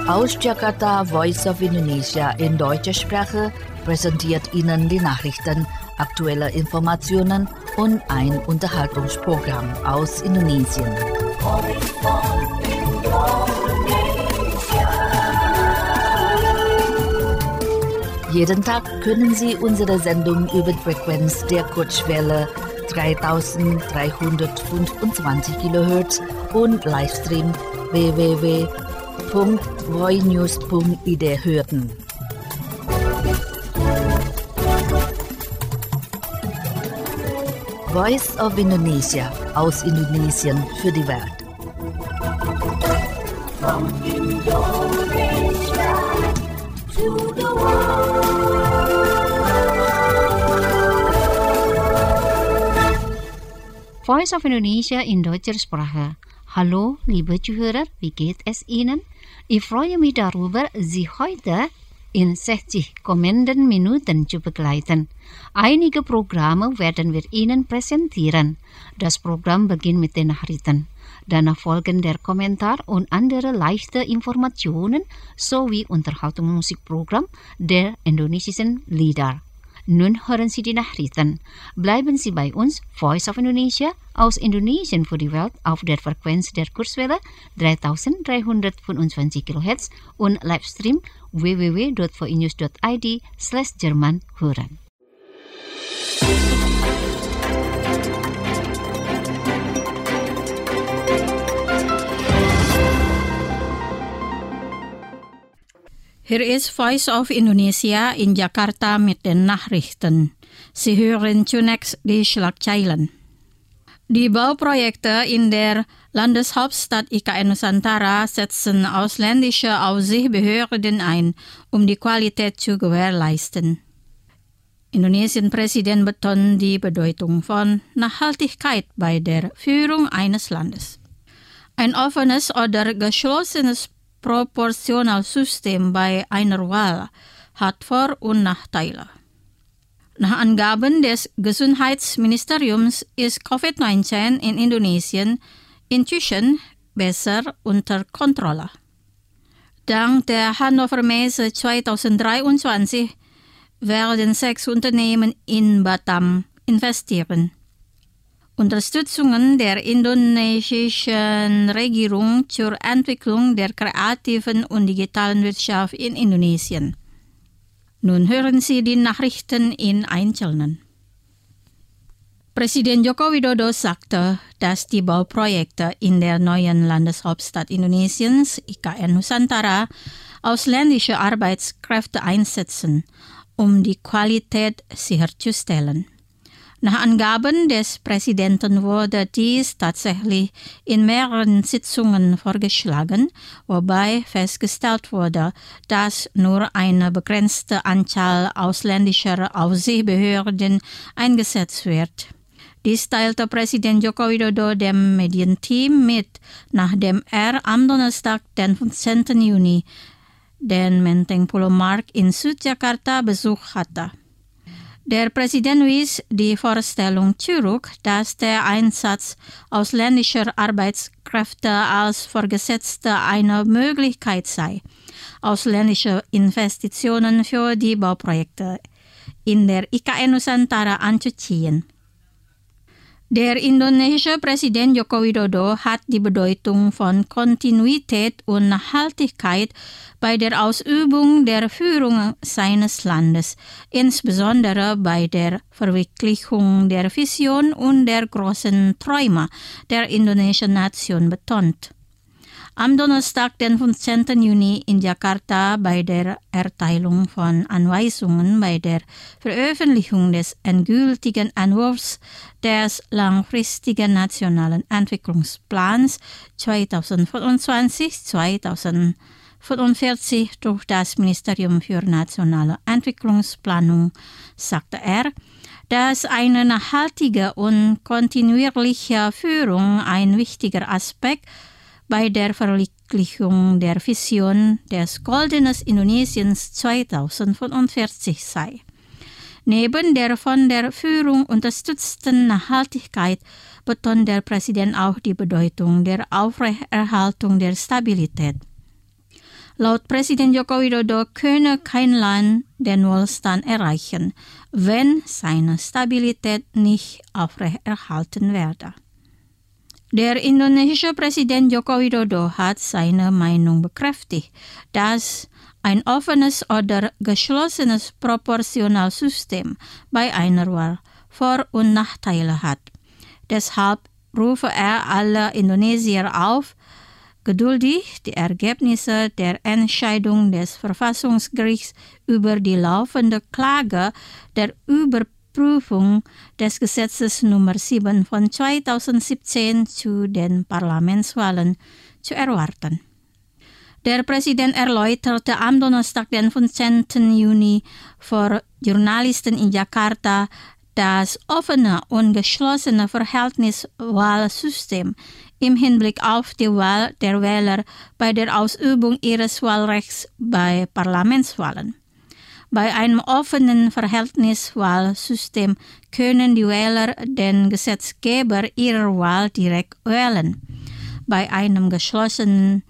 Aus Jakarta, Voice of Indonesia in deutscher Sprache präsentiert Ihnen die Nachrichten, aktuelle Informationen und ein Unterhaltungsprogramm aus Indonesien. Jeden Tag können Sie unsere Sendung über die Frequenz der Kurzwelle 3325 kHz und Livestream www.voinews.id hören. Voice of Indonesia aus Indonesien für die Welt. From Indonesia to the world. Voice of Indonesia in deutscher Sprache. Hallo, liebe Zuhörer, wie geht es Ihnen? Ich freue mich darüber, Sie heute in 60 kommenden Minuten zu begleiten. Einige Programme werden wir Ihnen präsentieren. Das Programm beginnt mit den Nachrichten. Danach folgen der Kommentar und andere leichte Informationen sowie Unterhaltungsmusikprogramm der indonesischen Lieder. Nun hören Sie die Nachrichten. Bleiben Sie bei uns, Voice of Indonesia, aus Indonesien für die Welt auf der Frequenz der Kurzwelle 3325 kHz und Livestream www.voinews.id/Jerman hören. Hier ist Voice of Indonesia in Jakarta mit den Nachrichten. Sie hören zunächst die Schlagzeilen. Die Bauprojekte in der Landeshauptstadt IKN Nusantara setzen ausländische Aufsichtsbehörden ein, um die Qualität zu gewährleisten. Indonesiens Präsident betont die Bedeutung von Nachhaltigkeit bei der Führung eines Landes. Ein offenes oder geschlossenes Proportionalsystem bei einer Wahl hat Vor- und Nachteile. Nach Angaben des Gesundheitsministeriums ist Covid-19 in Indonesien inzwischen besser unter Kontrolle. Dank der Hannover Messe 2023 werden 6 Unternehmen in Batam investieren. Unterstützung der indonesischen Regierung zur Entwicklung der kreativen und digitalen Wirtschaft in Indonesien. Nun hören Sie die Nachrichten in Einzelnen. Präsident Joko Widodo sagte, dass die Bauprojekte in der neuen Landeshauptstadt Indonesiens, IKN Nusantara, ausländische Arbeitskräfte einsetzen, um die Qualität sicherzustellen. Nach Angaben des Präsidenten wurde dies tatsächlich in mehreren Sitzungen vorgeschlagen, wobei festgestellt wurde, dass nur eine begrenzte Anzahl ausländischer Aufsichtsbehörden eingesetzt wird. Dies teilte Präsident Joko Widodo dem Medienteam mit, nachdem er am Donnerstag, den 15. Juni, den Menteng Pulau Mark in Südjakarta besucht hatte. Der Präsident wies die Vorstellung zurück, dass der Einsatz ausländischer Arbeitskräfte als Vorgesetzte eine Möglichkeit sei, ausländische Investitionen für die Bauprojekte in der IKN Nusantara anzuziehen. Der indonesische Präsident Joko Widodo hat die Bedeutung von Kontinuität und Nachhaltigkeit bei der Ausübung der Führung seines Landes, insbesondere bei der Verwirklichung der Vision und der großen Träume der indonesischen Nation betont. Am Donnerstag, den 15. Juni in Jakarta bei der Erteilung von Anweisungen bei der Veröffentlichung des endgültigen Entwurfs des langfristigen nationalen Entwicklungsplans 2025-2045 durch das Ministerium für nationale Entwicklungsplanung sagte er, dass eine nachhaltige und kontinuierliche Führung ein wichtiger Aspekt bei der Verwirklichung der Vision des Goldenen Indonesiens 2045 sei. Neben der von der Führung unterstützten Nachhaltigkeit betont der Präsident auch die Bedeutung der Aufrechterhaltung der Stabilität. Laut Präsident Joko Widodo könne kein Land den Wohlstand erreichen, wenn seine Stabilität nicht aufrechterhalten werde. Der indonesische Präsident Joko Widodo hat seine Meinung bekräftigt, dass ein offenes oder geschlossenes Proportionalsystem bei einer Wahl Vor- und Nachteile hat. Deshalb rufe er alle Indonesier auf, geduldig die Ergebnisse der Entscheidung des Verfassungsgerichts über die laufende Klage der Überprüfung des Gesetzes Nummer 7 von 2017 zu den Parlamentswahlen zu erwarten. Der Präsident erläuterte am Donnerstag, den 15. Juni, vor Journalisten in Jakarta, das offene und geschlossene Verhältniswahlsystem im Hinblick auf die Wahl der Wähler bei der Ausübung ihres Wahlrechts bei Parlamentswahlen. Bei einem offenen Verhältniswahlsystem können die Wähler den Gesetzgeber ihrer Wahl direkt wählen. Bei einem geschlossenen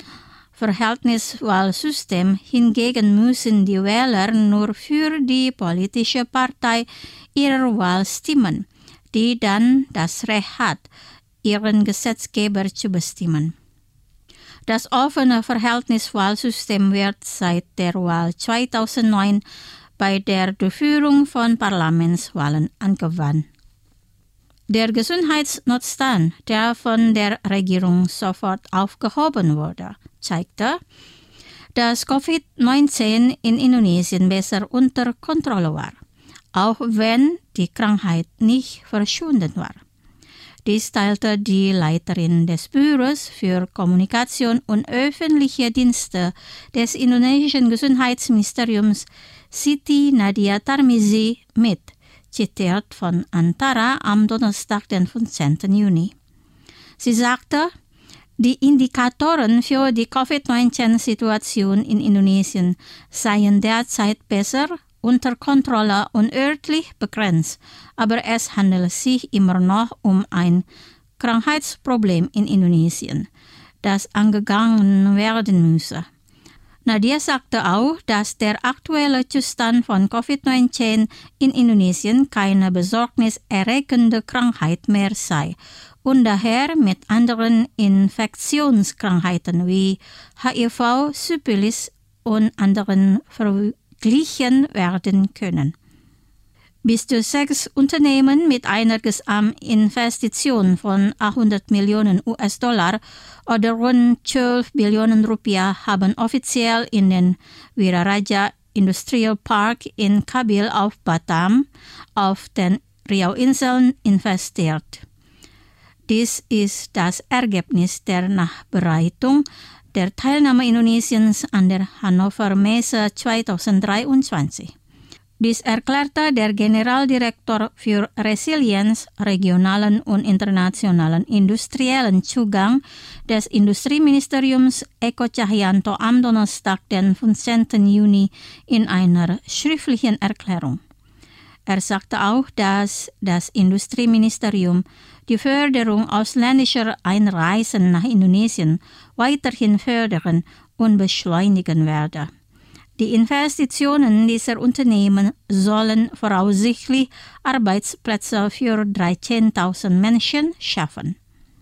Verhältniswahlsystem hingegen müssen die Wähler nur für die politische Partei ihrer Wahl stimmen, die dann das Recht hat, ihren Gesetzgeber zu bestimmen. Das offene Verhältniswahlsystem wird seit der Wahl 2009 bei der Durchführung von Parlamentswahlen angewandt. Der Gesundheitsnotstand, der von der Regierung sofort aufgehoben wurde, zeigte, dass Covid-19 in Indonesien besser unter Kontrolle war, auch wenn die Krankheit nicht verschwunden war. Dies teilte die Leiterin des Büros für Kommunikation und öffentliche Dienste des indonesischen Gesundheitsministeriums, Siti Nadia Tarmizi, mit, zitiert von Antara am Donnerstag, den 15. Juni. Sie sagte, die Indikatoren für die Covid-19-Situation in Indonesien seien derzeit besser unter Kontrolle und örtlich begrenzt, aber es handelt sich immer noch um ein Krankheitsproblem in Indonesien, das angegangen werden müsse. Nadia sagte auch, dass der aktuelle Zustand von Covid-19 in Indonesien keine besorgniserregende Krankheit mehr sei und daher mit anderen Infektionskrankheiten wie HIV, Syphilis und anderen verglichen werden können. Bis zu 6 Unternehmen mit einer Gesamtinvestition von 800 Millionen US-Dollar oder rund 12 Billionen Rupiah haben offiziell in den Wiraraja Industrial Park in Kabil auf Batam auf den Riau-Inseln investiert. Dies ist das Ergebnis der Nachbereitung der Teilnahme Indonesiens an der Hannover Messe 2023. Dies erklärte der Generaldirektor für Resilienz, regionalen und internationalen industriellen Zugang des Industrieministeriums Eko Cahyanto am Donnerstag, den 15. Juni, in einer schriftlichen Erklärung. Er sagte auch, dass das Industrieministerium die Förderung ausländischer Einreisen nach Indonesien weiterhin fördern und beschleunigen werde. Die Investitionen dieser Unternehmen sollen voraussichtlich Arbeitsplätze für 13.000 Menschen schaffen.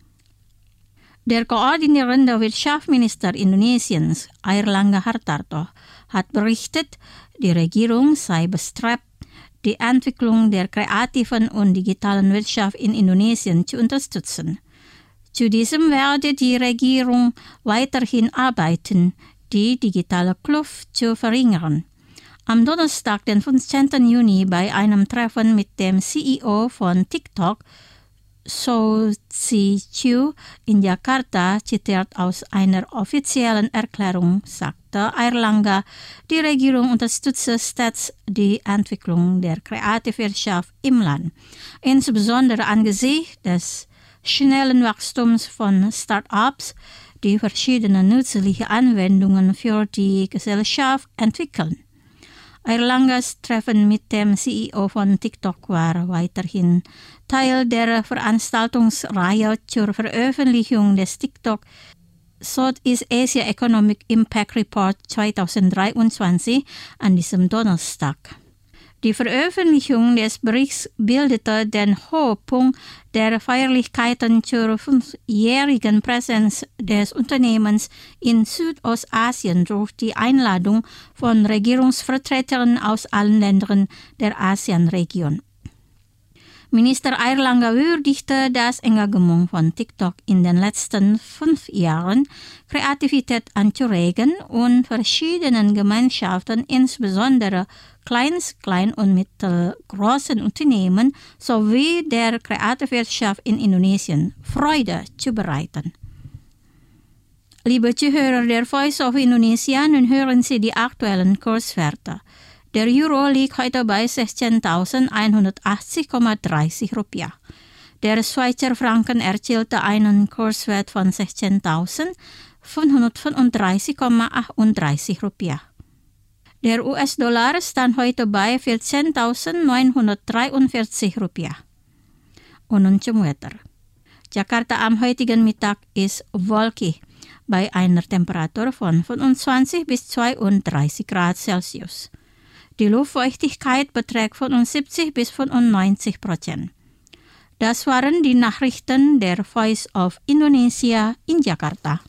Der koordinierende Wirtschaftsminister Indonesiens, Airlangga Hartarto, hat berichtet, die Regierung sei bestrebt, die Entwicklung der kreativen und digitalen Wirtschaft in Indonesien zu unterstützen. Zu diesem werde die Regierung weiterhin arbeiten, die digitale Kluft zu verringern. Am Donnerstag, den 15. Juni, bei einem Treffen mit dem CEO von TikTok, Shou Zi Chew, in Jakarta, zitiert aus einer offiziellen Erklärung, sagte Airlangga, die Regierung unterstütze stets die Entwicklung der Kreativwirtschaft im Land, insbesondere angesichts des schnellen Wachstums von Start-ups, die verschiedene nützliche Anwendungen für die Gesellschaft entwickeln. Airlanggas Treffen mit dem CEO von TikTok war weiterhin Teil der Veranstaltungsreihe zur Veröffentlichung des TikTok Southeast Asia Economic Impact Report 2023 an diesem Donnerstag. Die Veröffentlichung des Berichts bildete den Höhepunkt der Feierlichkeiten zur 5-jährigen Präsenz des Unternehmens in Südostasien durch die Einladung von Regierungsvertretern aus allen Ländern der ASEAN-Region. Minister Airlangga würdigte das Engagement von TikTok in den letzten 5 Jahren, Kreativität anzuregen und verschiedenen Gemeinschaften, insbesondere klein- und mittelgroßen Unternehmen sowie der Kreativwirtschaft in Indonesien Freude zu bereiten. Liebe Zuhörer der Voice of Indonesia, nun hören Sie die aktuellen Kurswerte. Der Euro liegt heute bei 16.180,30 Rupiah. Der Schweizer Franken erzielte einen Kurswert von 16.535,38 Rupiah. Der US-Dollar stand heute bei 14.943 Rupiah. Und nun zum Wetter. Jakarta am heutigen Mittag ist wolkig bei einer Temperatur von 25 bis 32 Grad Celsius. Die Luftfeuchtigkeit beträgt 75 bis 95%. Das waren die Nachrichten der Voice of Indonesia in Jakarta.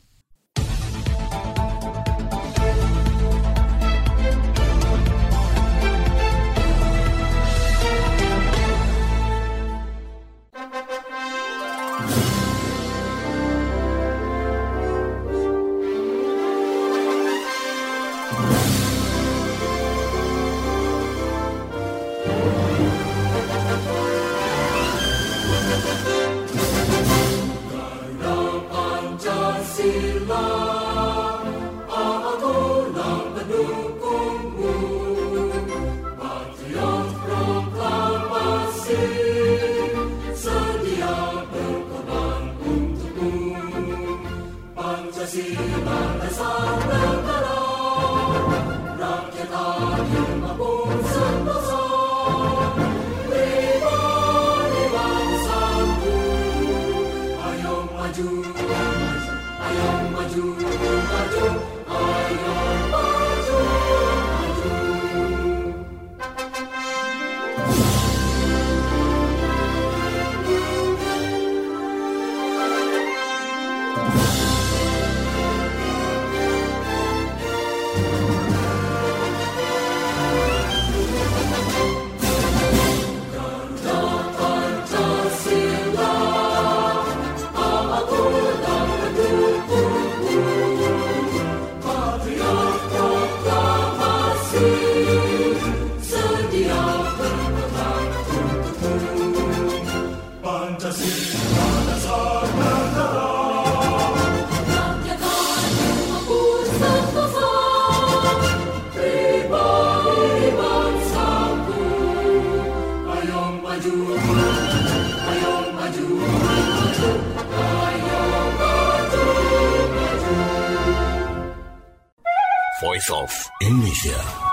Voice of Indonesia.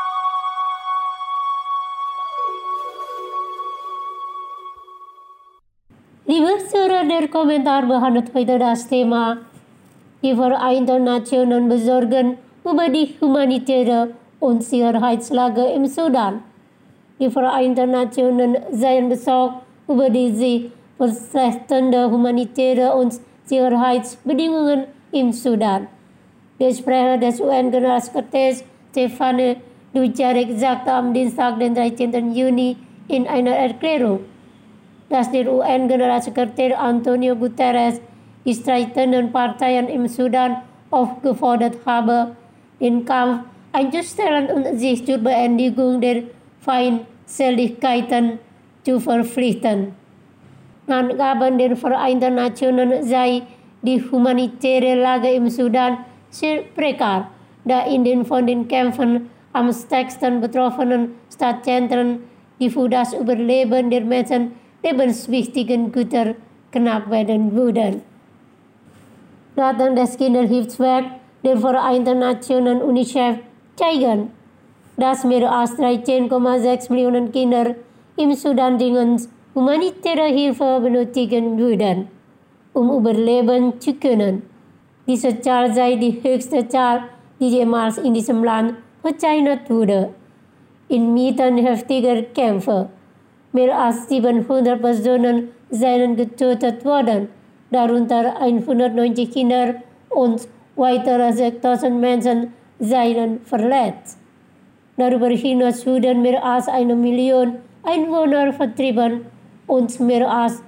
Lieve surder komentar behandelt heute das Thema die Vereinten Nationen besorgen über die humanitäre und Sicherheitslage im Sudan. Die Vereinten Nationen seien besorgt über die sich verschlechternde humanitäre und Sicherheitsbedingungen im Sudan. Der Sprecher des UN-Generalsekretärs Stefane Dujarric sagte am Dienstag, den 13. Juni in einer Erklärung, dass der UN-Generalsekretär Antonio Guterres die streitenden Parteien im Sudan aufgefordert habe, den Kampf einzustellen und sich zur Beendigung der Feindseligkeiten zu verpflichten. Nach Angaben der Vereinten Nationen sei die humanitäre Lage im Sudan sehr prekar, da in den von den Kämpfen am stärksten betroffenen Stadtzentren die für das Überleben der Menschen lebenswichtigen Güter knapp werden würden. Daten des Kinderhilfswerks der Vereinten Nationen UNICEF zeigen, dass mehr als 13,6 Millionen Kinder im Sudan dringend humanitäre Hilfe benötigen würden, um überleben zu können. Diese Zahl sei die höchste Zahl, die jemals in diesem Land verzeichnet wurde. Inmitten heftiger Kämpfe. Mehr als 700 Personen seien getötet worden, darunter 190 Kinder und weitere 6.000 Menschen seien verletzt. Darüber hinaus wurden mehr als 1 Million Einwohner vertrieben und mehr als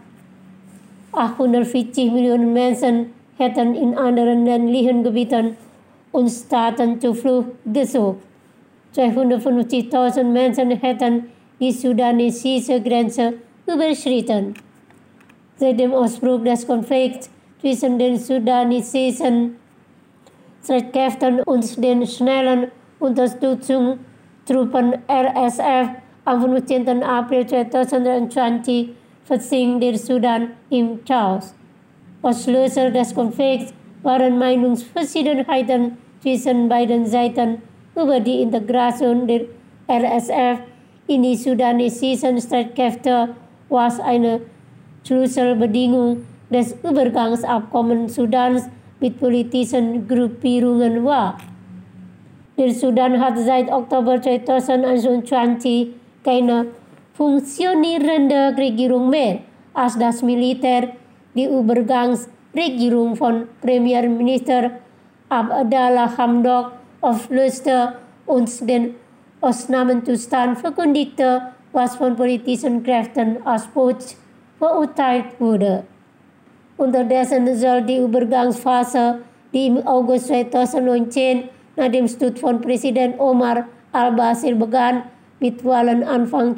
840 Millionen Menschen hätten in anderen ländlichen Gebieten und Staaten Zuflucht gesucht. 250.000 Menschen hätten die sudanesische Grenze überschritten. Seit dem Ausbruch des Konflikts zwischen den sudanesischen Streitkräften und den schnellen Unterstützungstruppen RSF am 15. April 2020 versinkt der Sudan im Chaos. Auslöser des Konflikts waren Meinungsverschiedenheiten zwischen beiden Seiten über die Integration der RSF in die sudanesischen Streitkräfte, was eine Schlüsselbedingung des Übergangsabkommens Sudans mit politischen Gruppierungen war. Der Sudan hat seit Oktober 2021 keine funktionierende Regierung mehr, als das Militär die Übergangsregierung von Premierminister Abdallah Hamdok auflöste und den Ausnahmezustand verkündigte, was von politischen Kräften als Putsch verurteilt wurde. Unterdessen soll die Übergangsphase, die im August 2019 nach dem Sturz von Präsident Omar al-Bashir begann, mit Wahlen Anfang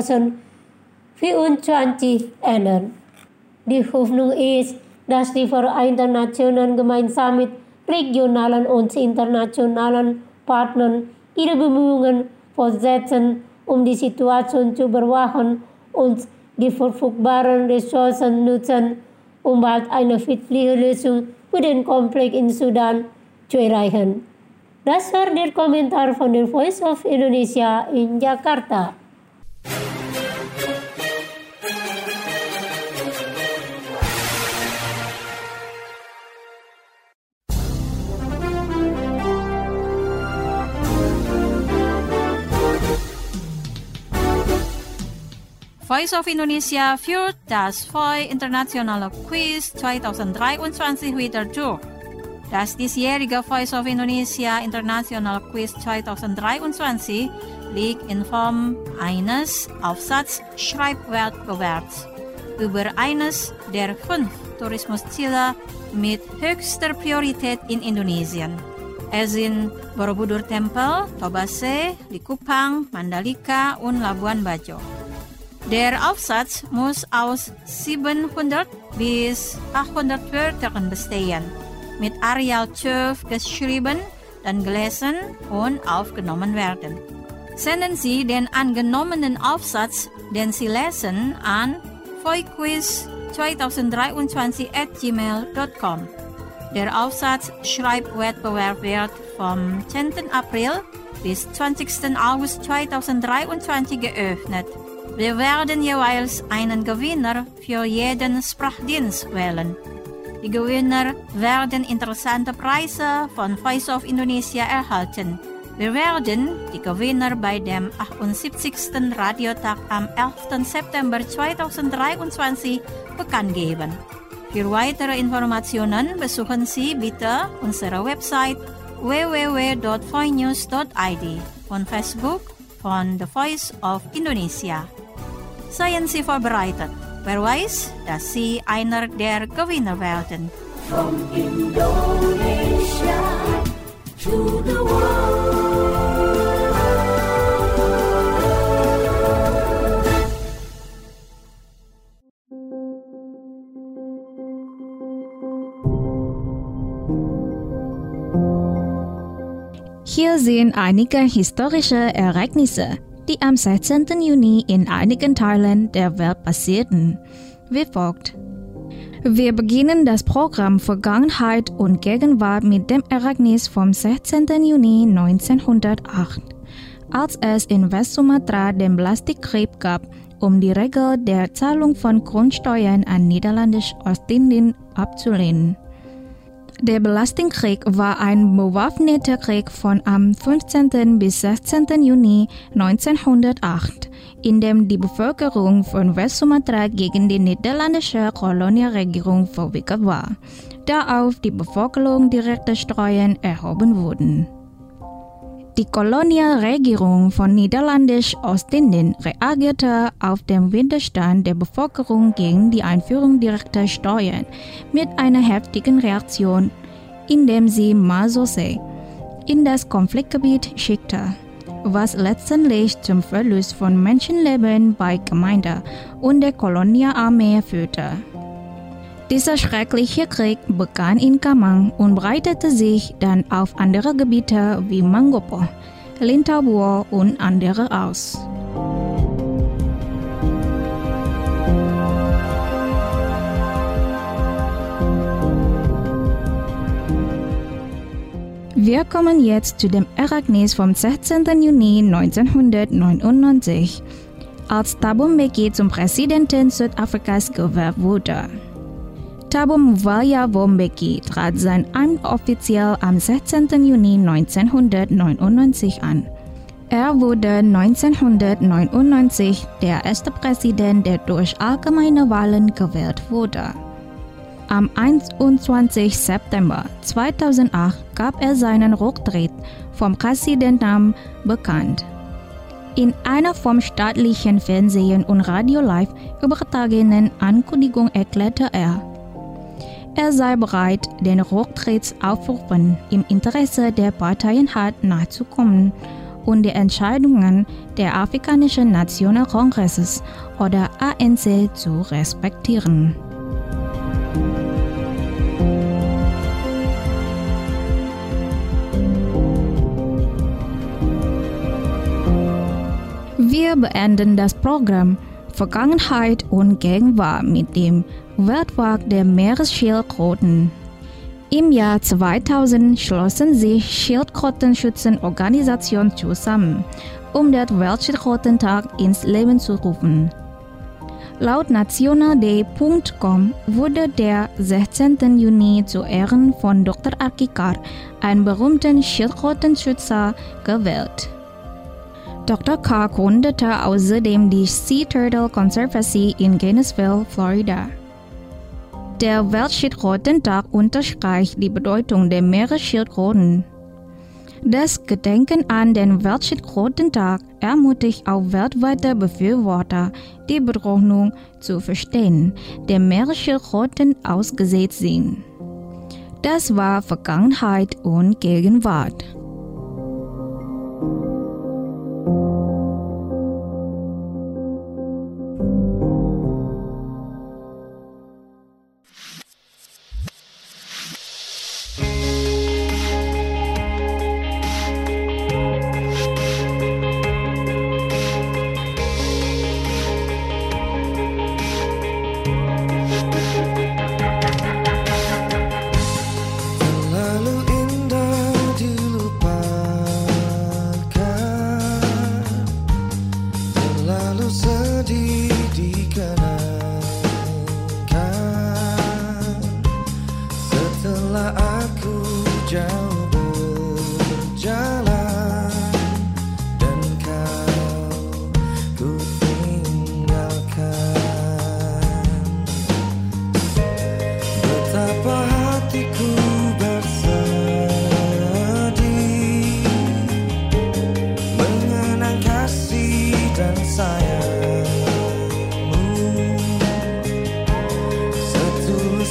2024 enden. Die Hoffnung ist, dass die Vereinten Nationen gemeinsam mit regionalen und internationalen Partnern ihre Bemühungen fortsetzen, um die Situation zu überwachen und die verfügbaren Ressourcen nutzen, um bald eine friedliche Lösung für den Konflikt in Sudan zu erreichen. Das war der Kommentar von der Voice of Indonesia in Jakarta. Voice of Indonesia führt das VOI Internationale Quiz 2023 wieder durch. Das diesjährige Voice of Indonesia International Quiz 2023 liegt in Form eines Aufsatz-Schreibwettbewerbs über eines der 5 Tourismusziele mit höchster Priorität in Indonesien. Es sind Borobudur Tempel, Tobase, Likupang, Mandalika und Labuan Bajo. Der Aufsatz muss aus 700 bis 800 Wörtern bestehen, mit Arial 12 geschrieben, dann gelesen und aufgenommen werden. Senden Sie den angenommenen Aufsatz, den Sie lesen, an voiquiz2023@gmail.com. Der Aufsatz-Schreibwettbewerb wird vom 10. April bis 20. August 2023 geöffnet. Wir werden jeweils einen Gewinner für jeden Sprachdienst wählen. Die Gewinner werden interessante Preise von Voice of Indonesia erhalten. Wir werden die Gewinner bei dem 78. Radiotag am 11. September 2023 bekannt geben. Für weitere Informationen besuchen Sie bitte unsere Website www.voinews.id und Facebook von The Voice of Indonesia. Seien Sie vorbereitet. Wer weiß, dass Sie einer der Gewinner werden. From Indonesia to the world. Hier sind einige historische Ereignisse, die am 16. Juni in einigen Teilen der Welt passierten, wie folgt. Wir beginnen das Programm Vergangenheit und Gegenwart mit dem Ereignis vom 16. Juni 1908, als es in Westsumatra den Plastikkrieg gab, um die Regel der Zahlung von Grundsteuern an Niederländisch-Ostindien abzulehnen. Der Belastingkrieg war ein bewaffneter Krieg von am 15. bis 16. Juni 1908, in dem die Bevölkerung von Westsumatra gegen die niederländische Kolonialregierung verwickelt war, da auf die Bevölkerung direkte Steuern erhoben wurden. Die Kolonialregierung von Niederländisch-Ostindien reagierte auf den Widerstand der Bevölkerung gegen die Einführung direkter Steuern mit einer heftigen Reaktion, indem sie Masochsee in das Konfliktgebiet schickte, was letztendlich zum Verlust von Menschenleben bei Gemeinde und der Kolonialarmee führte. Dieser schreckliche Krieg begann in Kamang und breitete sich dann auf andere Gebiete wie Mangopo, Lintaubuo und andere aus. Wir kommen jetzt zu dem Ereignis vom 16. Juni 1999, als Thabo Mbeki zum Präsidenten Südafrikas gewählt wurde. Thabo Mboya Mbeki trat sein Amt offiziell am 16. Juni 1999 an. Er wurde 1999 der erste Präsident, der durch allgemeine Wahlen gewählt wurde. Am 21. September 2008 gab er seinen Rücktritt vom Präsidentenamt bekannt. In einer vom staatlichen Fernsehen und Radio Live übertragenen Ankündigung erklärte er sei bereit, den Rücktrittsaufrufen im Interesse der Parteienheit nachzukommen und die Entscheidungen der Afrikanischen Nationalkongresses oder ANC zu respektieren. Wir beenden das Programm Vergangenheit und Gegenwart mit dem Welttag der Meeresschildkröten. Im Jahr 2000 schlossen sich Schildkrötenschützerorganisationen zusammen, um den Weltschildkrötentag ins Leben zu rufen. Laut nationalday.com wurde der 16. Juni zu Ehren von Dr. Akikar, einem berühmten Schildkrötenschützer, gewählt. Dr. Carr gründete außerdem die Sea Turtle Conservancy in Gainesville, Florida. Der Weltschildkrötentag unterstreicht die Bedeutung der Meeresschildkröten. Das Gedenken an den Weltschildkrötentag ermutigt auch weltweite Befürworter, die Bedrohung zu verstehen, der Meeresschildkröten ausgesetzt sind. Das war Vergangenheit und Gegenwart.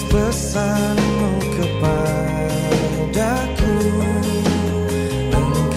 Pesanmu kepadaku,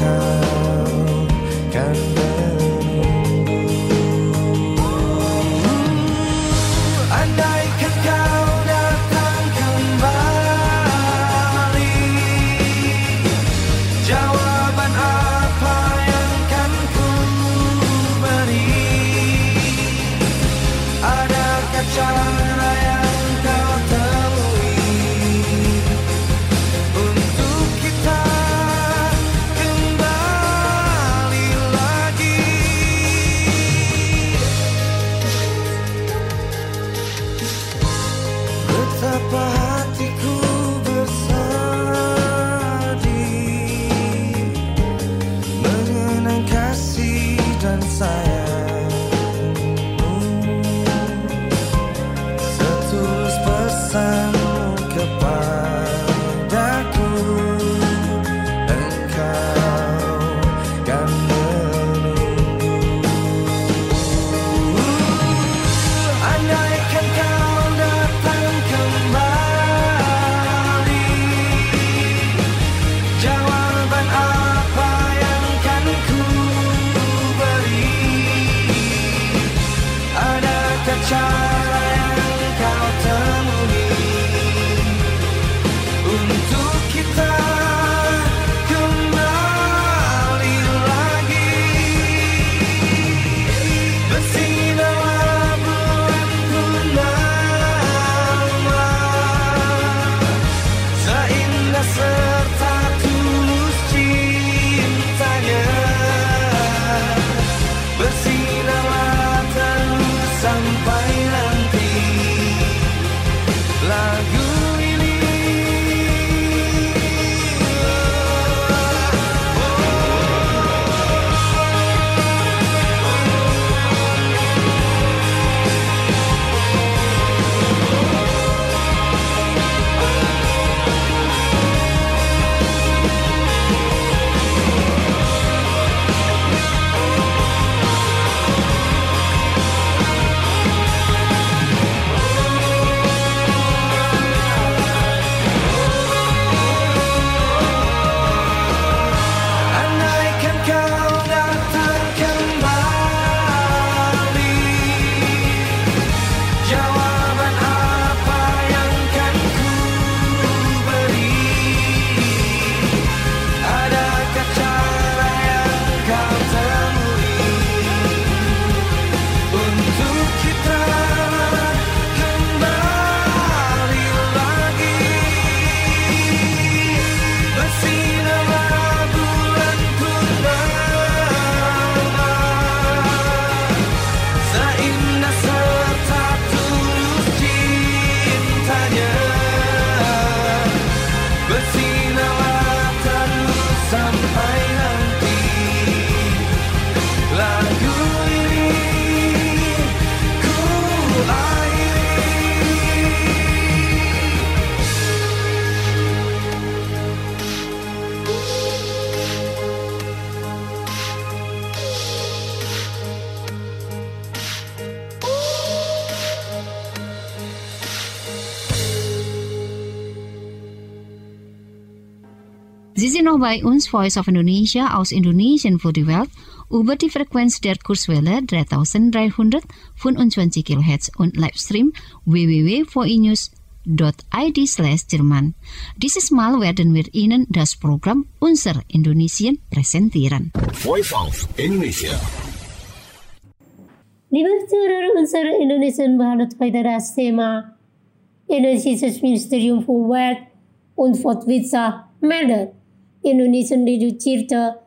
untuk kita kembali lagi. Bersinarlah bulan purnama, seindah serta tulus cintanya. Bersinarlah terus sampai nanti lagu ini. Andaikan kau datang kembali, jawaban apa yang kan ku beri? Adakah cara yang kau temui untuk kita kembali lagi? Bersinarlah bulan purnama, seindah serta tulus cintanya. Bersinarlah terus sampai nanti lagu ini ku akhiri. Sie sind noch bei uns, Voice of Indonesia aus Indonesien für die Welt, über die Frequenz der Kurzwelle 3325 kHz und Livestream www.voinews.id/Jerman. Dieses Mal werden wir Ihnen das Programm Unser Indonesien präsentieren. Voice of Indonesia. Liebe Zuhörer unserer Indonesien behandelt heute das Thema Indonesisches Ministerium für Welt und Fortwirtschaft meldet, Indonesien reduzierte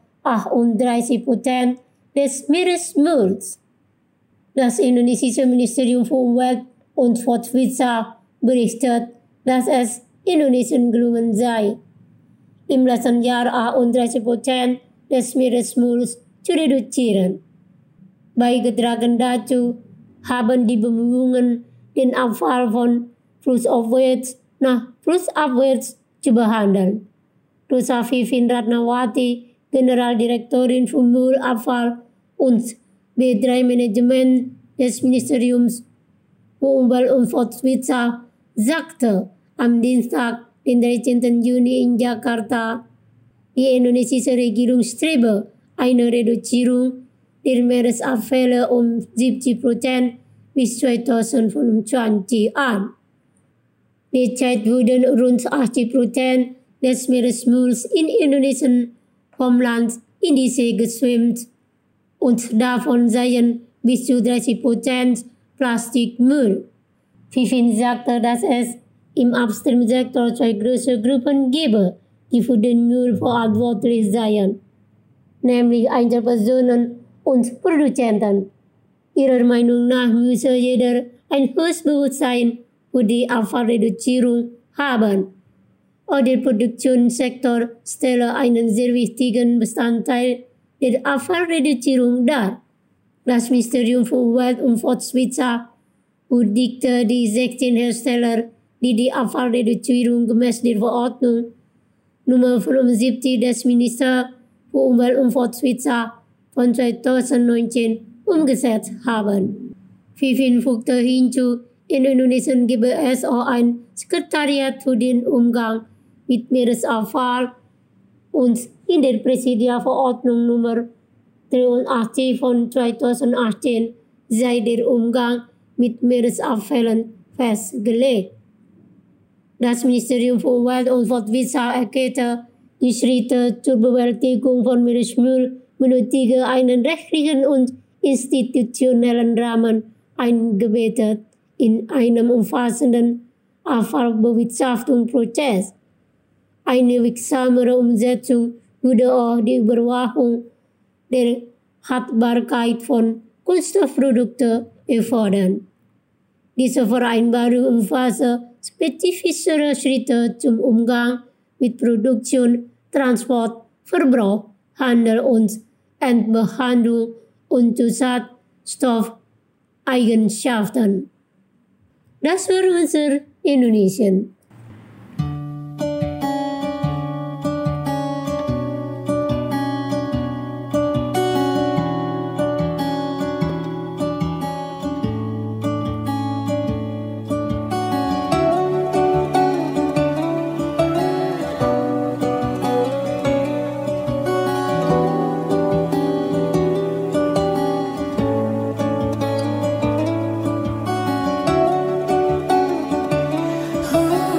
38% des Meeresmülls. Das indonesische Ministerium für Umwelt und Fortwirtschaft berichtet, dass es Indonesien gelungen sei, im letzten Jahr 38% des Meeresmülls zu reduzieren. Beigetragen dazu haben die Bemühungen, den Abfall von flussaufwärts nach flussabwärts zu behandeln. Rosa Vivin Ratnawati, Generaldirektorin für Müllabfall und B3-Management des Ministeriums für Umwelt und Forstwirtschaft, sagte am Dienstag, den 13. Juni in Jakarta, die indonesische Regierung strebe eine Reduzierung der Meeresabfälle um 70% bis 2025 an. Derzeit wurden rund 80% des Meeresmülls in Indonesien vom Land in die See geschwemmt und davon seien bis zu 30% Plastikmüll. Vivin sagte, dass es im Upstream-Sektor zwei große Gruppen gebe, die für den Müll verantwortlich seien, nämlich Einzelpersonen und Produzenten. Ihrer Meinung nach müsse jeder ein hohes Bewusstsein für die Abfallreduzierung haben. Auch der Produktionssektor stelle einen sehr wichtigen Bestandteil der Abfallreduzierung dar. Das Ministerium für Umwelt und Forstwirtschaft würdigte die 16 Hersteller, die die Abfallreduzierung gemäß der Verordnung Nummer 75 des Ministers für Umwelt und Forstwirtschaft von 2019 umgesetzt haben. Vivin fügte hinzu, in Indonesien gebe es auch ein Sekretariat für den Umgang mit Meeresabfall und in der Präsidialverordnung Nummer 83 von 2018 sei der Umgang mit Meeresabfällen festgelegt. Das Ministerium voor Wet und Fortwissel-Erkette die Schritte zur Bewältigung von Meeresmüll benötigen einen rechtlichen und institutionellen Rahmen eingebettet in einem umfassenden Abfallbewirtschaftungsprozess. Eine wirksamere Umsetzung würde auch die Überwachung der Haltbarkeit von Kunststoffprodukten erfordern. Diese Vereinbarung umfasst spezifischere Schritte zum Umgang mit Produktion, Transport, Verbrauch, Handel und Endbehandlung und Zusatzstoffeigenschaften. Das war unser Indonesien. Oh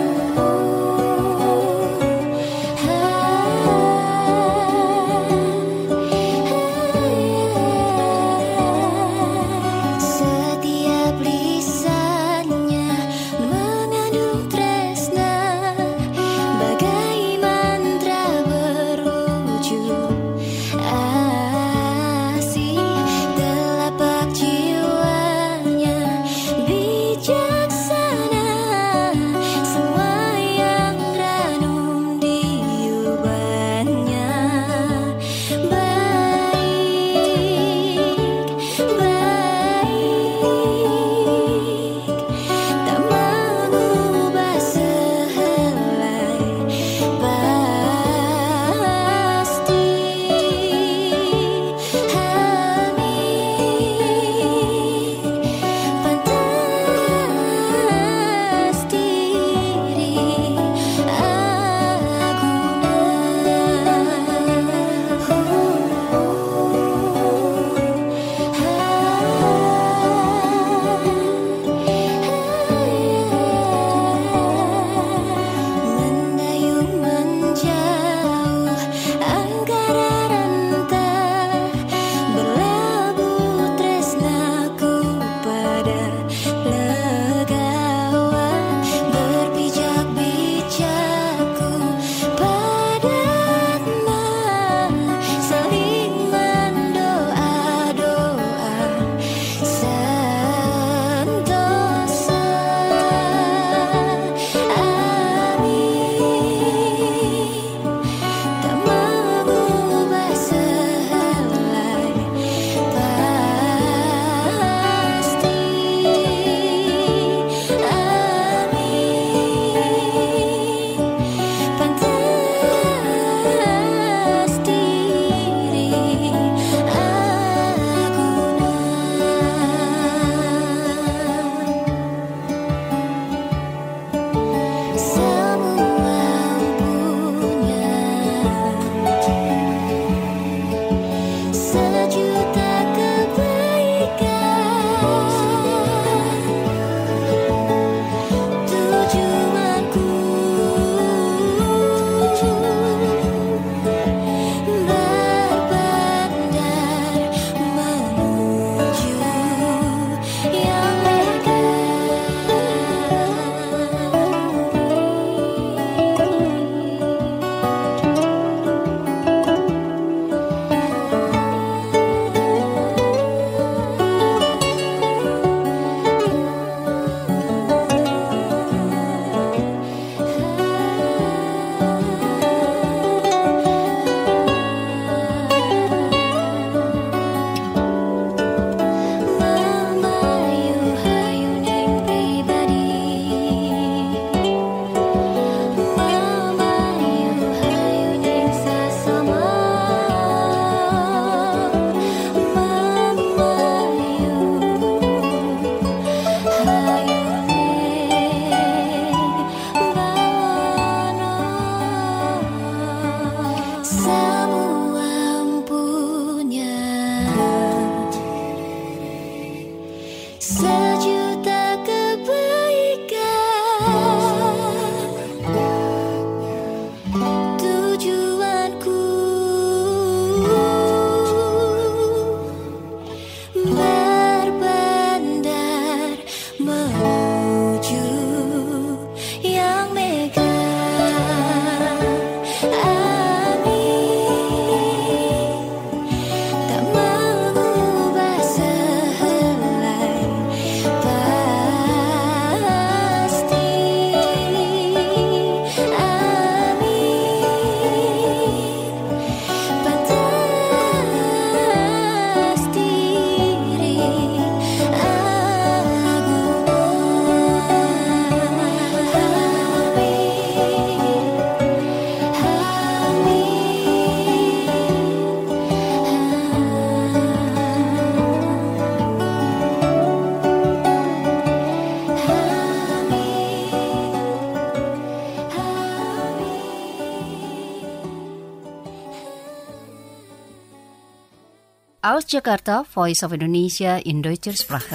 Aus Jakarta, Voice of Indonesia in Deutscher Sprache.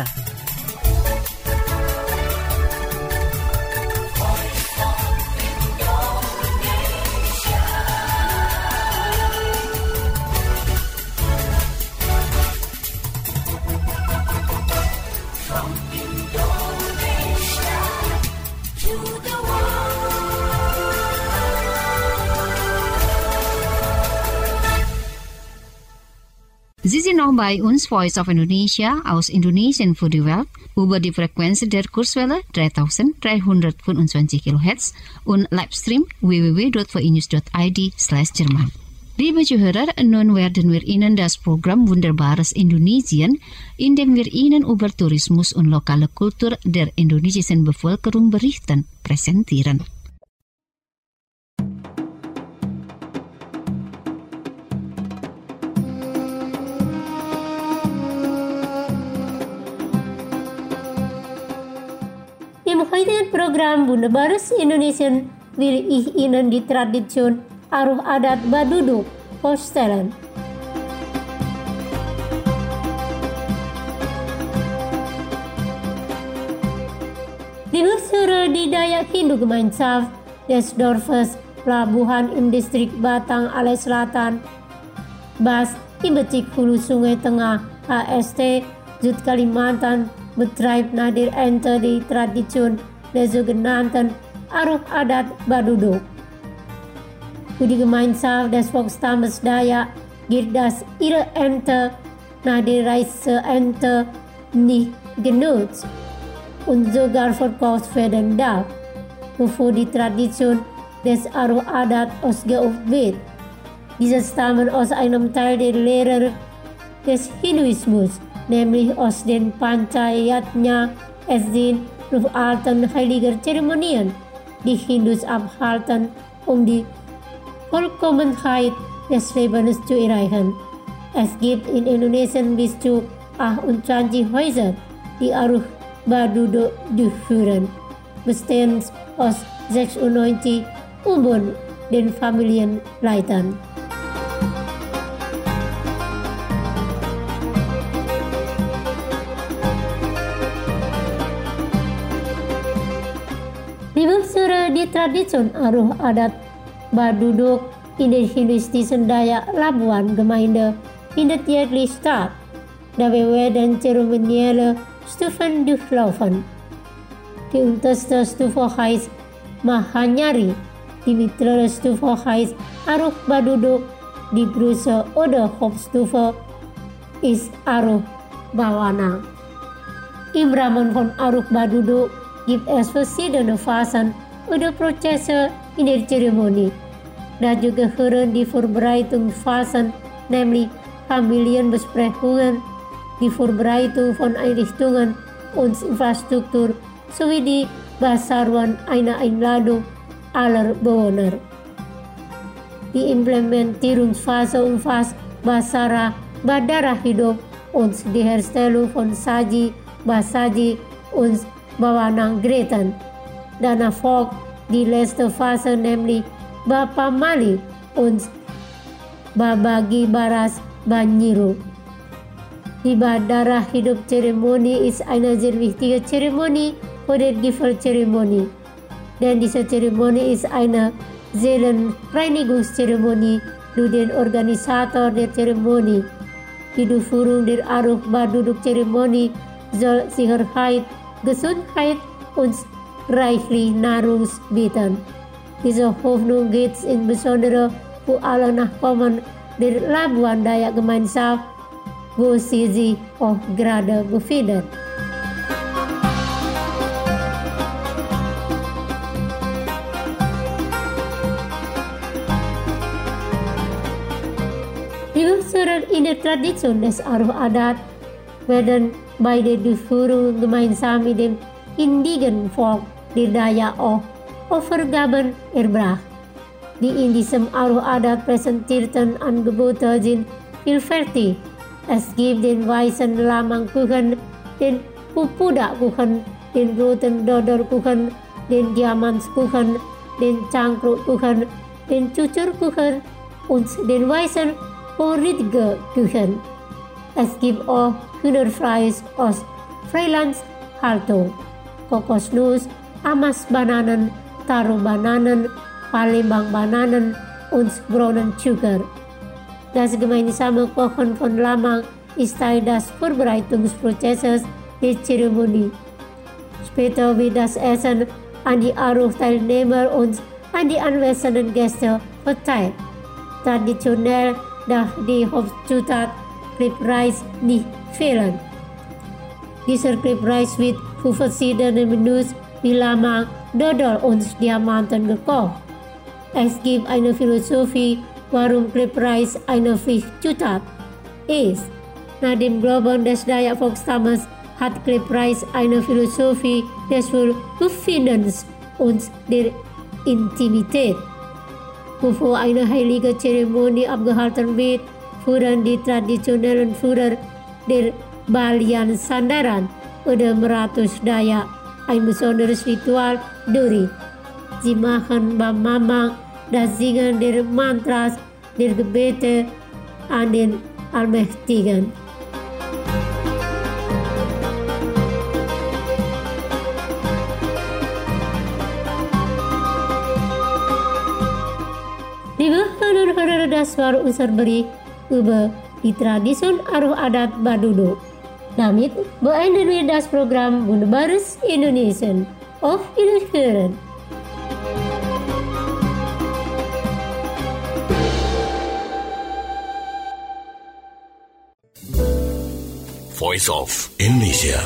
Sie sind noch bei uns, Voice of Indonesia, aus Indonesien für die Welt, über die Frequenz der Kurzwelle 3325 kHz und Livestream www.voinews.id/Jerman. Liebe Zuhörer, nun werden wir Ihnen das Programm Wunderbares Indonesien, in dem wir Ihnen über Tourismus und lokale Kultur der indonesischen Bevölkerung berichten, präsentieren. Im heutigen Programm Wunderbares Indonesien will ich Ihnen die Tradition Aruh Adat Baduduk vorstellen. Liebe Zuhörer, die Dayak Hindu Gemeinschaft des Dorfes Pelabuhan im Distrik Batang Alai Selatan, Bas Ibecik Hulu Sungai Tengah, HST, Sud Kalimantan, betreibt nadir ente die Tradition der sogenannten Aruh Adat Baduduk. Für die Gemeinschaft des Volksstammes Dayak gilt, dass ihre Ente nadir Reiseente nicht genutzt und sogar verkauft werden darf, bevor die Tradition des Aruh Adat ausgeübt wird. Diese stammen aus einem Teil der Lehre des Hinduismus, nämlich aus den Panchayatnya, es den Ruf alten heiliger Zeremonien, die Hindus abhalten, die Vollkommenheit des Lebens zu erreichen. Es gibt in Indonesien bis zu 28 Häuser, die Aruh Baduduk durchführen, bestehend aus 96 Umben den Familienleitern. Liebe Zuhörer, die Tradition Aruh Adat Baduduk in der hinduistischen Dayak Labuan Gemeinde findet jährlich statt. Dabei werden zeremonielle Stufen durchlaufen. Die unterste Stufe heißt Mahanyari, die mittlere Stufe heißt Aruh Baduduk, die größte oder Hauptstufe ist Aruh Bawana. Im Rahmen von Aruh Baduduk gibt es verschiedene Phasen oder Prozesse in der Zeremonie. Dazu gehören die Vorbereitungsphasen, nämlich Familienbesprechungen, die Vorbereitung von Einrichtungen und Infrastruktur sowie die Basaruan, eine Einladung aller Bewohner. Die Implementierungsphase umfasst Basara, Badara hidup und die Herstellung von Saji, Basaji und Bawanang Gretan. Danach folgt die letzte Phase, nämlich Bapamali und Babagi Baras Banyiru. Die Badara Hidup-Zeremonie ist eine sehr wichtige Zeremonie für die Gipfelzeremonie, denn diese Zeremonie ist eine Seelenreinigungszeremonie durch den Organisator der Zeremonie. Die Durchführung der Aruh Baduduk-Zeremonie soll Sicherheit, Gesundheit und reichlich Nahrung bieten. Diese Hoffnung geht insbesondere für alle Nachkommen der Labuan Dayak Gemeinschaft, wo sie sich auch gerade befinden. Liebe Zuhörer, in der Tradition des Aruh Adat werden bei der Durchführung gemeinsam mit dem indigenen Volk der Dayak auch Opfergaben erbracht. Die in diesem Aruh Adat präsentierten Angebote sind vielfältig. Es gibt den weißen Lamangkuchen, den Pupuda-Kuchen, den roten Dodorkuchen, den Diamantskuchen, den Cangkrukkuchen, den Cucurkuchen und den weißen Porridge-Kuchen. Es gibt auch Hühnerfleisch aus Freilandhaltung, Kokosnuss, Amas-Bananen, Taro-Bananen, Palembang-Bananen und braunen Zucker. Das gemeinsame Kochen von Lamang ist Teil des Vorbereitungsprozesses der Zeremonie. Später wird das Essen an die Aruch-Teilnehmer und an die anwesenden Gäste verteilt. Traditionell darf die Hauptzutat Klippreis nicht fehlen. Dieser Klippreis wird für verschiedene Menüs wie Lamang, Dodol und Diamanten gekocht. Es gibt eine Philosophie, warum Klippreis eine Pflichtzutat ist. Nach dem Glauben des Dayak Volkstammes hat Klippreis eine Philosophie des Wohlbefindens und der Intimität. Bevor eine heilige Zeremonie abgehalten wird, führen die traditionellen Führer der Balian Sandaran oder Meratus Dayak ein besonderes Ritual durch. Sie machen beim Mamang das Singen der Mantras der Gebete an den Allmächtigen. Liebe Hörer, das war unser Bericht über die Tradition Aruh Adat Badudu. Damit beenden wir das Programm Wunderbares Indonesien. Auf Wiederhören! Voice of Indonesia.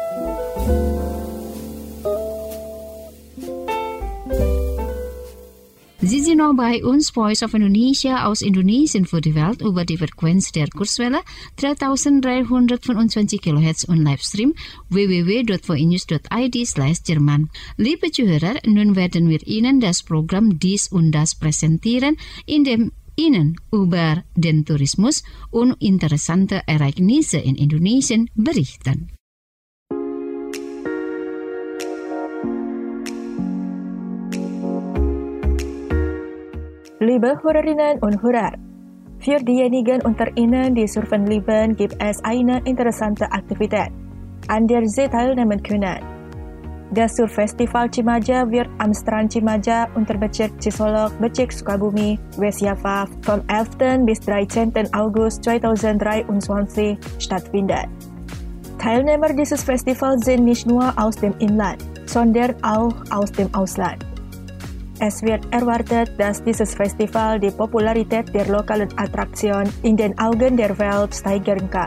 Sie sind noch bei uns, Voice of Indonesia aus Indonesien für die Welt über die Frequenz der Kurzwelle 3325 kHz und Livestream www.voinews.id/Jerman. Liebe Zuhörer, nun werden wir Ihnen das Programm Dies und Das präsentieren, in dem Ihnen über den Tourismus und interessante Ereignisse in Indonesien berichten. Liebe Hörerinnen und Hörer, für diejenigen unter Ihnen, die surfen lieben, gibt es eine interessante Aktivität, an der Sie teilnehmen können. Das Surfestival Cimaja wird am Strand Cimaja unter Bezirk Cisolok, Bezirk Sukabumi, West Java vom 11. bis 13. August 2023 stattfinden. Teilnehmer dieses Festivals sind nicht nur aus dem Inland, sondern auch aus dem Ausland. Es wird erwartet, dass dieses Festival die Popularität der lokalen Attraktion in den Augen der Welt steigern kann.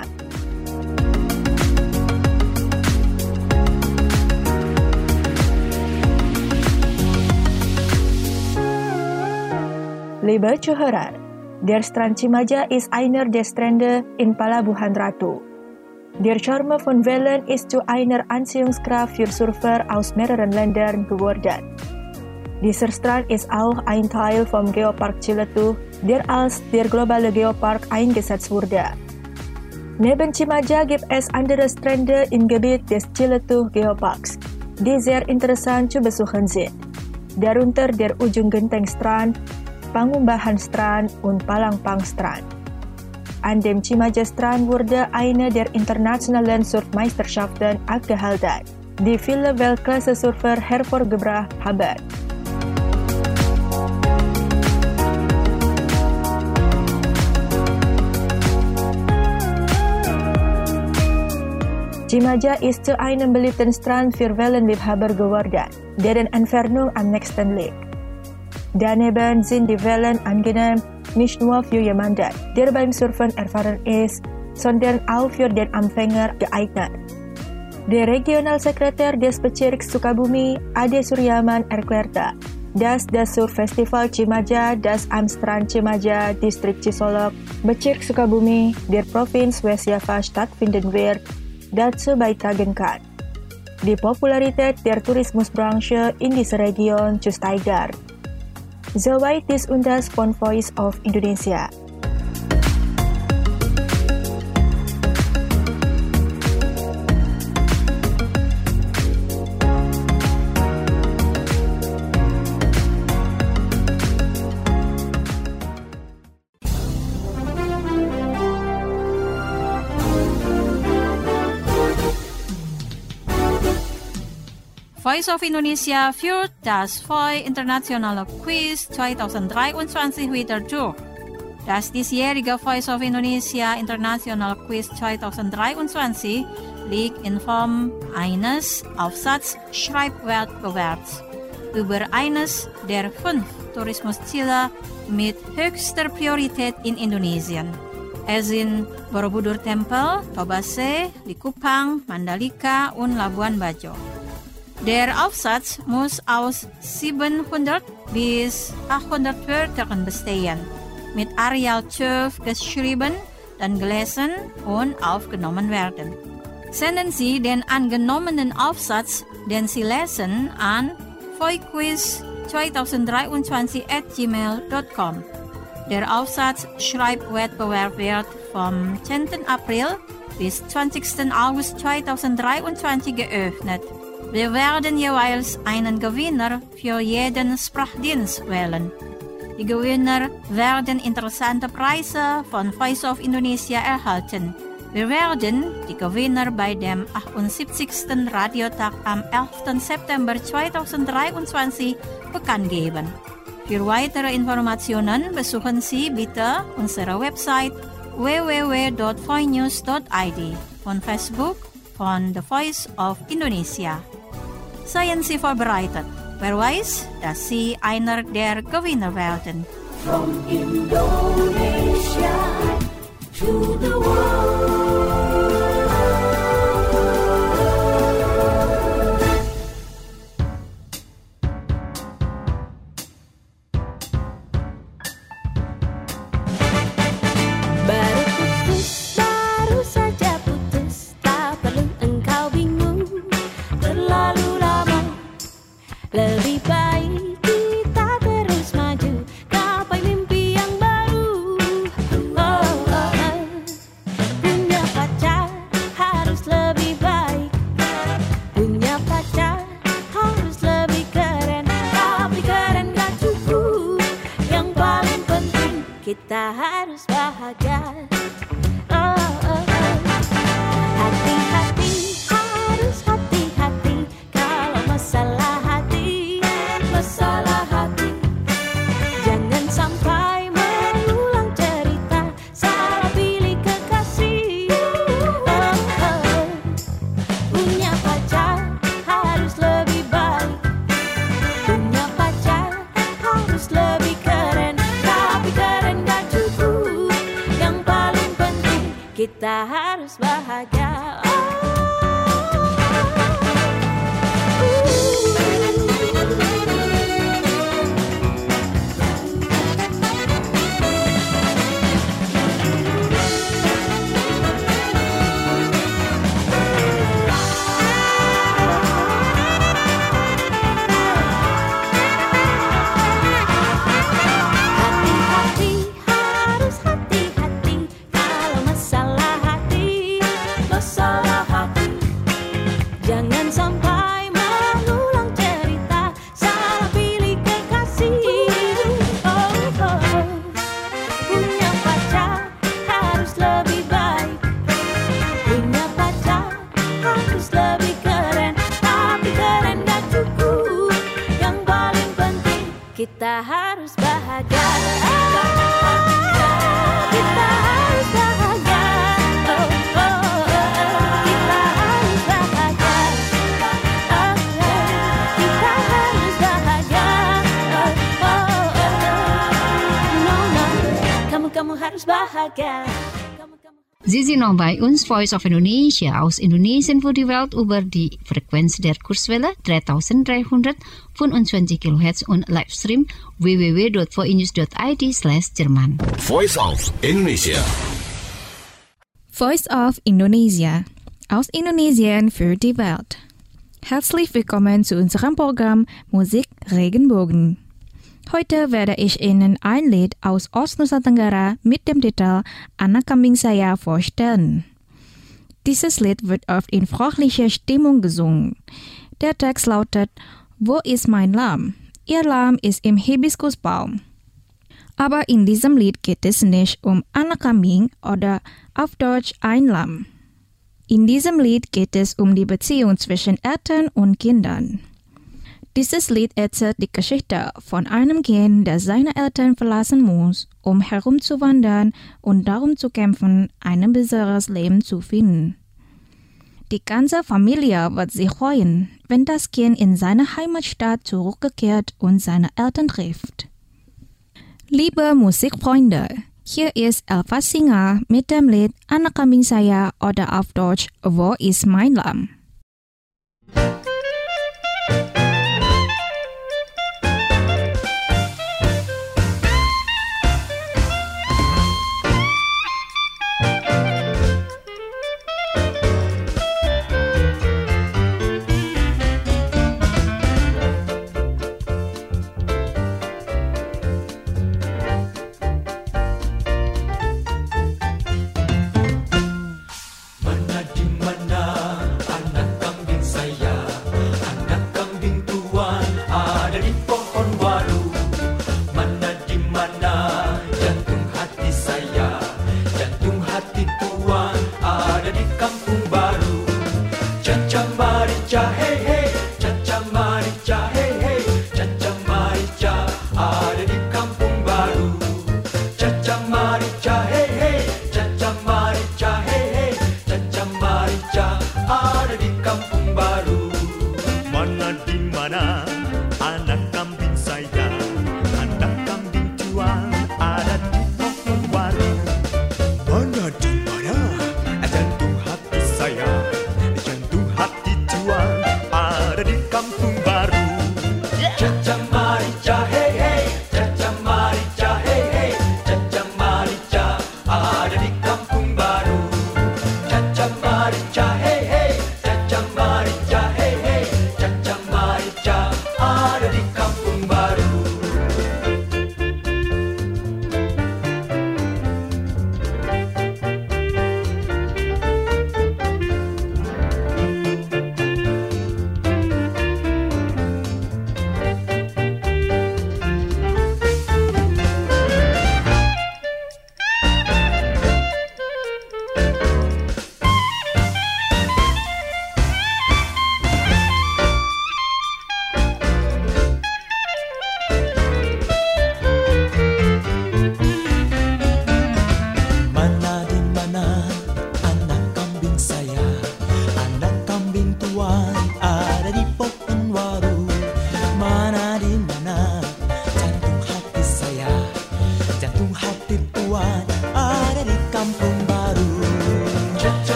Liebe Zuhörer, der Strand Cimaja ist einer der Strände in Pelabuhan Ratu. Der Charme von Wellen ist zu einer Anziehungskraft für Surfer aus mehreren Ländern geworden. Dieser Strand ist auch ein Teil vom Geopark Ciletuh, der als der globale Geopark eingesetzt wurde. Neben Cimaja gibt es andere Strände im Gebiet des Ciletuh Geoparks, die sehr interessant zu besuchen sind, darunter der Ujung Genteng Strand, Pangumbahan Strand und Palangpang Strand. An dem Cimaja Strand wurde eine der internationalen Surfmeisterschaften abgehalten, die viele Weltklasse-Surfer hervorgebracht haben. Cimaja ist zu einem beliebten Strand für Wellenliebhaber geworden, deren Entfernung am nächsten liegt. Daneben sind die Wellen angenehm, nicht nur für jemanden, der beim Surfen erfahren ist, sondern auch für den Anfänger geeignet. Der Regionalsekretär des Bezirks Sukabumi, Ade Suryaman, erklärte, dass das Surfestival Cimaja, das am Strand Cimaja, Distrik Cisolok, Bezirk Sukabumi, der Provinz West Java stattfinden wird, dazu beitragen kann, die Popularität der Tourismusbranche in dieser Region zu steigern. Soweit dies und das von Voice of Indonesia. Voice of Indonesia führt das VOI Internationale Quiz 2023 wieder durch. Das diesjährige Voice of Indonesia International Quiz 2023 liegt in Form eines Aufsatz-Schreibwettbewerbs über eines der 5 Tourismusziele mit höchster Priorität in Indonesien. Es sind Borobudur Tempel, Tobase, Likupang, Mandalika und Labuan Bajo. Der Aufsatz muss aus 700 bis 800 Wörtern bestehen, mit Arial 12 geschrieben, dann gelesen und aufgenommen werden. Senden Sie den angenommenen Aufsatz, den Sie lesen, an voiquiz2023@gmail.com. Der Aufsatz-Schreibwettbewerb wird vom 10. April bis 20. August 2023 geöffnet. Wir werden jeweils einen Gewinner für jeden Sprachdienst wählen. Die Gewinner werden interessante Preise von Voice of Indonesia erhalten. Wir werden die Gewinner bei dem 78. Radiotag am 11. September 2023 bekannt geben. Für weitere Informationen besuchen Sie bitte unsere Website www.voinews.id und Facebook von The Voice of Indonesia. Seien Sie vorbereitet. Wer weiß, dass Sie einer der Gewinner werden. From Indonesia to the world. Baru saja putus, tak perlu engkau bingung terlalu lama. Lebih baik kita terus maju, gapai mimpi yang baru. Punya pacar harus lebih baik, punya pacar harus lebih keren. Tapi keren gak cukup, yang paling penting kita harus bahagia. Hati-hati, harus hati-hati kalau masalah hati. Jangan sampai mengulang cerita, salah pilih kekasih. Punya pacar harus lebih baik, punya pacar harus lebih keren. Tapi keren gak cukup, yang paling penting kita harus bahagia. Hati-hati, harus hati-hati kalau masalah hati. Jangan sampai mengulang cerita, salah pilih kekasih. Punya pacar harus lebih baik, punya pacar harus lebih keren. Tapi keren gak cukup, yang paling penting kita harus bahagia. Kita harus bahagia. Kita harus bahagia. Kita harus bahagia. No, kamu harus bahagia. Sie sind noch bei uns, Voice of Indonesia, aus Indonesien für die Welt über die Frequenz der Kurzwelle 3325 kHz und Livestream www.voinews.id/Jerman. Voice of Indonesia. Voice of Indonesia aus Indonesien für die Welt. Herzlich willkommen zu unserem Programm Musik Regenbogen. Heute werde ich Ihnen ein Lied aus Ostnusa Tenggara mit dem Titel Anak Kambing Saya vorstellen. Dieses Lied wird oft in fröhlicher Stimmung gesungen. Der Text lautet: Wo ist mein Lamm? Ihr Lamm ist im Hibiskusbaum. Aber in diesem Lied geht es nicht um Anak Kambing oder auf Deutsch ein Lamm. In diesem Lied geht es um die Beziehung zwischen Eltern und Kindern. Dieses Lied erzählt die Geschichte von einem Kind, das seine Eltern verlassen muss, um herumzuwandern und darum zu kämpfen, ein besseres Leben zu finden. Die ganze Familie wird sich freuen, wenn das Kind in seine Heimatstadt zurückkehrt und seine Eltern trifft. Liebe Musikfreunde, hier ist Elva Singer mit dem Lied Anak Kambing Saya oder auf Deutsch Wo ist mein Lamm?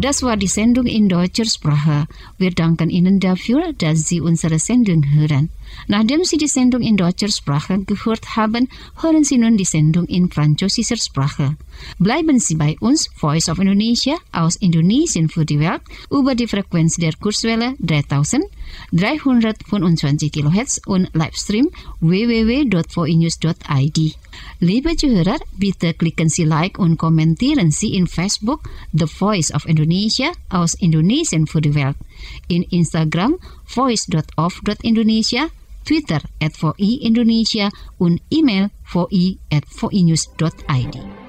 Das war die Sendung in deutscher Sprache. Wir danken Ihnen dafür, dass Sie unsere Sendung hören. Nachdem Sie die Sendung in deutscher Sprache gehört haben, hören Sie nun die Sendung in französischer Sprache. Bleiben Sie bei uns, Voice of Indonesia, aus Indonesien für die Welt, über die Frequenz der Kurzwelle 3325 kHz und Livestream www.voinews.id. Liebe Zuhörer, bitte klicken Sie Like und kommentieren Sie in Facebook The Voice of Indonesia aus Indonesien für die Welt, in Instagram voice.of.indonesia, Twitter @VOI Indonesia und E-Mail voi@voinews.id.